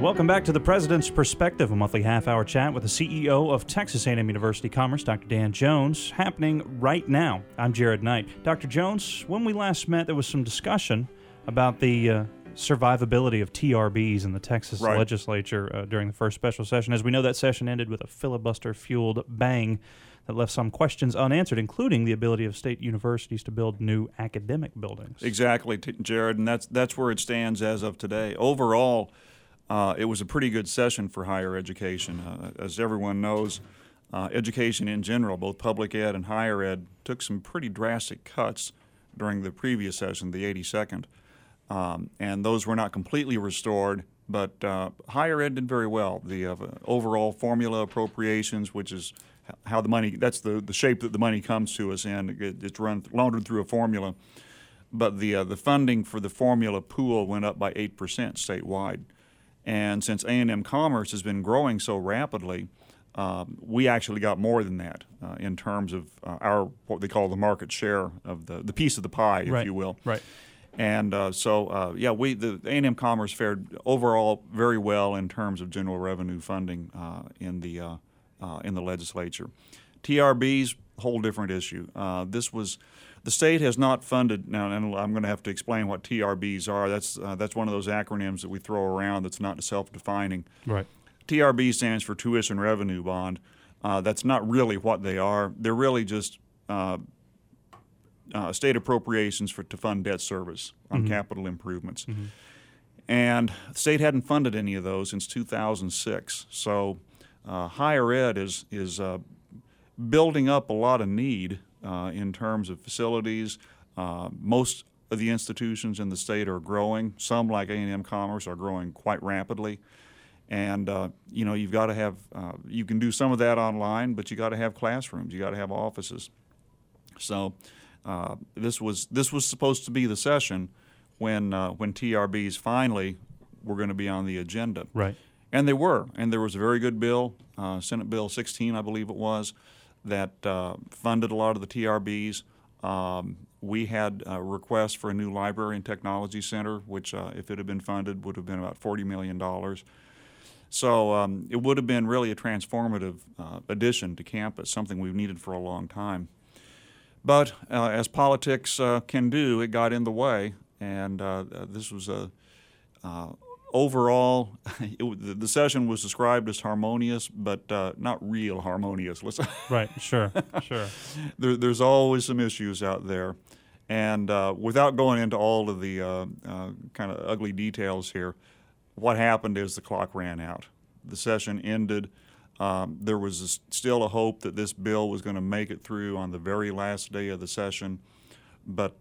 Welcome back to the President's Perspective, a monthly half-hour chat with the CEO of Texas A&M University Commerce, Dr. Dan Jones, happening right now. I'm Jared Knight. Dr. Jones, when we last met, there was some discussion about the survivability of TRBs in the Texas legislature during the first special session. As we know, that session ended with a filibuster-fueled bang that left some questions unanswered, including the ability of state universities to build new academic buildings. Exactly, Jared, and that's where it stands as of today. Overall, it was a pretty good session for higher education. As everyone knows, education in general, both public ed and higher ed, took some pretty drastic cuts during the previous session, the 82nd, and those were not completely restored, but higher ed did very well. The overall formula appropriations, which is how the money, that's the shape that the money comes to us in. It's laundered through a formula, but the funding for the formula pool went up by 8% statewide. And since A&M Commerce has been growing so rapidly, we actually got more than that in terms of our what they call the market share of the piece of the pie, if you will. Right. And the A&M Commerce fared overall very well in terms of general revenue funding in the legislature. TRBs, whole different issue. The state has not funded now, and I'm going to have to explain what TRBs are. That's one of those acronyms that we throw around that's not self-defining. Right. TRB stands for Tuition Revenue Bond. That's not really what they are. They're really just state appropriations to fund debt service on capital improvements. Mm-hmm. And the state hadn't funded any of those since 2006. So higher ed is building up a lot of need in terms of facilities. Most of the institutions in the state are growing. Some, like A&M Commerce, are growing quite rapidly. And, you've got to have, you can do some of that online, but you got to have classrooms. You got to have offices. So this was supposed to be the session when TRBs finally were going to be on the agenda. Right. And they were. And there was a very good bill, Senate Bill 16, I believe it was, that funded a lot of the TRBs. We had a request for a new library and technology center, which, if it had been funded, would have been about $40 million. So it would have been really a transformative addition to campus, something we've needed for a long time. But as politics can do, it got in the way, and this was overall, the session was described as harmonious, but not real harmonious. Right, sure. There's always some issues out there. And without going into all of the kind of ugly details here, what happened is the clock ran out. The session ended. There was still a hope that this bill was going to make it through on the very last day of the session, but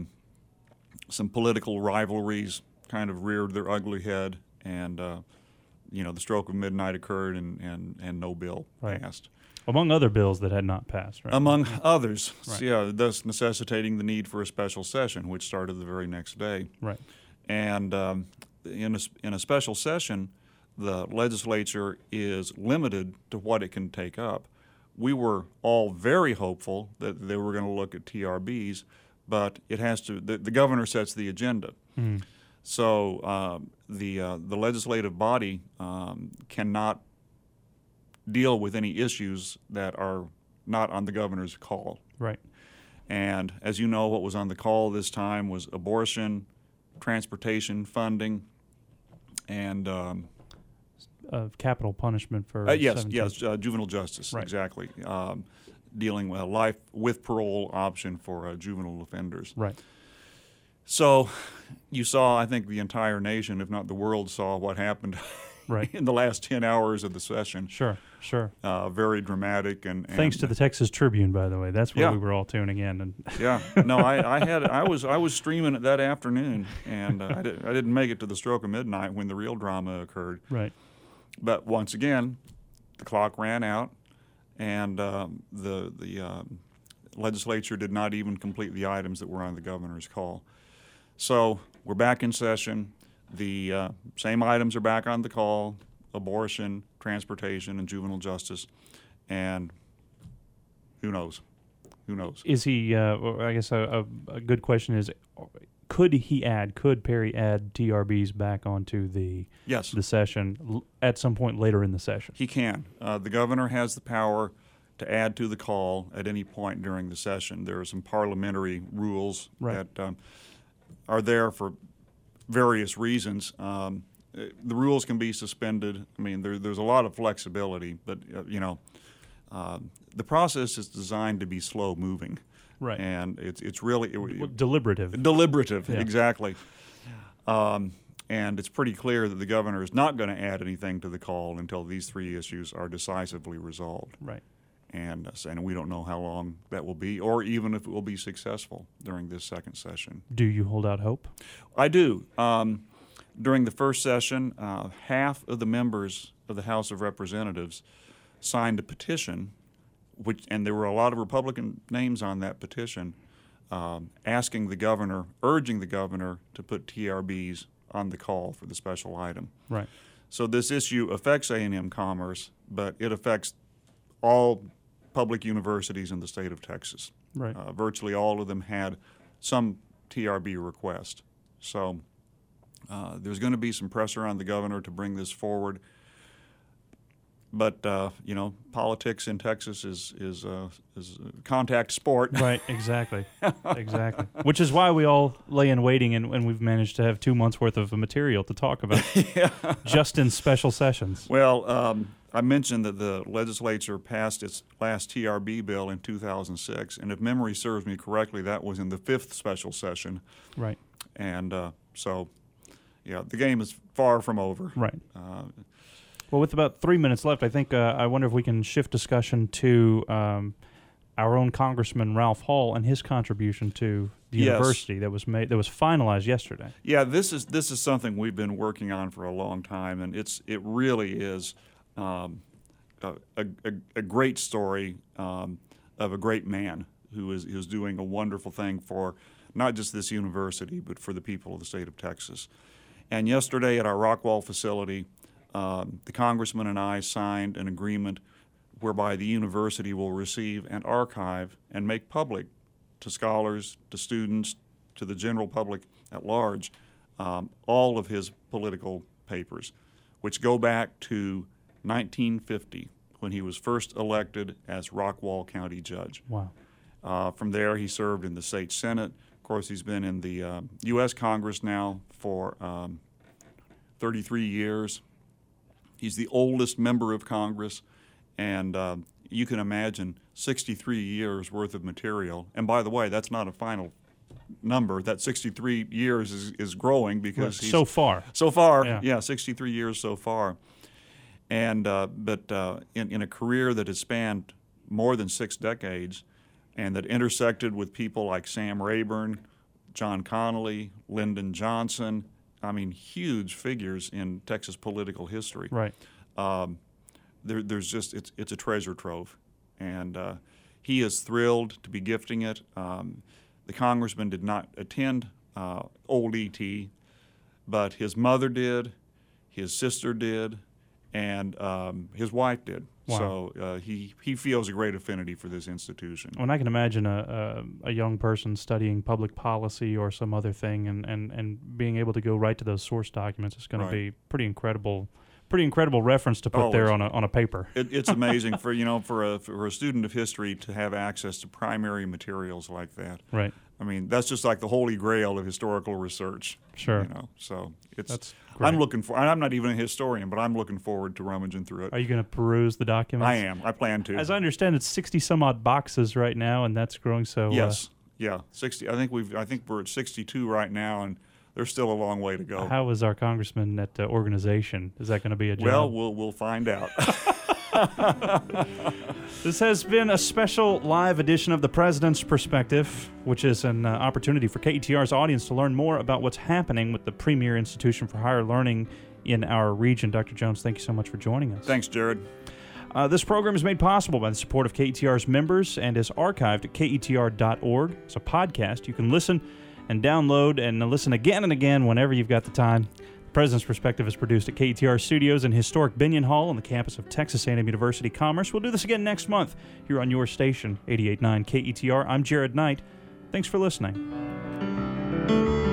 some political rivalries kind of reared their ugly head, and the stroke of midnight occurred, and no bill passed. Among other bills that had not passed, right? Among others, right. Thus necessitating the need for a special session, which started the very next day. Right. And in a special session, the legislature is limited to what it can take up. We were all very hopeful that they were going to look at TRBs, but it has to. The governor sets the agenda. Mm-hmm. So the legislative body cannot deal with any issues that are not on the governor's call. Right. And as you know, what was on the call this time was abortion, transportation funding, and capital punishment for juvenile justice. Right. Exactly. Dealing with a life with parole option for juvenile offenders. Right. So you saw, I think the entire nation, if not the world, saw what happened in the last 10 hours of the session. Sure. Very dramatic. And thanks to the Texas Tribune, by the way. That's where we were all tuning in. And I was streaming it that afternoon, and I didn't make it to the stroke of midnight when the real drama occurred. Right. But once again, the clock ran out, and the legislature did not even complete the items that were on the governor's call. So we're back in session. The same items are back on the call: abortion, transportation, and juvenile justice. And who knows? Is he? I guess a good question is, Could Perry add TRBs back onto the session at some point later in the session? He can. The governor has the power to add to the call at any point during the session. There are some parliamentary rules that are there for various reasons. The rules can be suspended. I mean, there's a lot of flexibility, but the process is designed to be slow moving. Right. And it's really deliberative. Deliberative, yeah. Exactly. And it's pretty clear that the governor is not going to add anything to the call until these three issues are decisively resolved. Right. And we don't know how long that will be, or even if it will be successful during this second session. Do you hold out hope? I do. During the first session, half of the members of the House of Representatives signed a petition, and there were a lot of Republican names on that petition, urging the governor to put TRBs on the call for the special item. Right. So this issue affects A&M Commerce, but it affects all public universities in the state of Texas. Right. Virtually all of them had some TRB request. So there's going to be some pressure on the governor to bring this forward. But politics in Texas is a contact sport. Right, exactly, exactly. Which is why we all lay in waiting, and we've managed to have 2 months worth of material to talk about, just in special sessions. Well, I mentioned that the legislature passed its last TRB bill in 2006, and if memory serves me correctly, that was in the 5th special session. Right. And the game is far from over. Right. Well, with about 3 minutes left, I think I wonder if we can shift discussion to our own Congressman Ralph Hall and his contribution to the university that was finalized yesterday. Yeah, this is something we've been working on for a long time, and it really is a great story of a great man who is doing a wonderful thing for not just this university, but for the people of the state of Texas. And yesterday at our Rockwall facility, the congressman and I signed an agreement whereby the university will receive and archive and make public to scholars, to students, to the general public at large, all of his political papers, which go back to 1950 when he was first elected as Rockwall County Judge. Wow. From there, he served in the state Senate. Of course, he's been in the U.S. Congress now for 33 years. He's the oldest member of Congress, and you can imagine 63 years worth of material. And by the way, that's not a final number. That 63 years is growing because he's so far. 63 years so far. And but in a career that has spanned more than 6 decades, and that intersected with people like Sam Rayburn, John Connolly, Lyndon Johnson. I mean, huge figures in Texas political history. Right. There's just it's a treasure trove, and he is thrilled to be gifting it. The congressman did not attend Old E.T., but his mother did, his sister did, and his wife did. Wow. So he feels a great affinity for this institution. Well, and I can imagine a young person studying public policy or some other thing and being able to go right to those source documents is going to be pretty incredible reference to put there on a paper. It's amazing for a student of history to have access to primary materials like that. Right. I mean, that's just like the holy grail of historical research. Sure. So that's great. I'm not even a historian, but I'm looking forward to rummaging through it. Are you going to peruse the documents? I am. I plan to. As I understand, it's 60 some odd boxes right now, and that's growing. So yes, 60. I think we're at 62 right now, and there's still a long way to go. How is our congressman at organization? Is that going to be a job? Well, we'll find out. This has been a special live edition of The President's Perspective, which is an opportunity for KETR's audience to learn more about what's happening with the premier institution for higher learning in our region. Dr. Jones, thank you so much for joining us. Thanks, Jared. This program is made possible by the support of KETR's members and is archived at ketr.org. It's a podcast. You can listen and download and listen again and again whenever you've got the time. The President's Perspective is produced at KETR Studios in historic Binion Hall on the campus of Texas A&M University Commerce. We'll do this again next month here on your station, 88.9 KETR. I'm Jared Knight. Thanks for listening.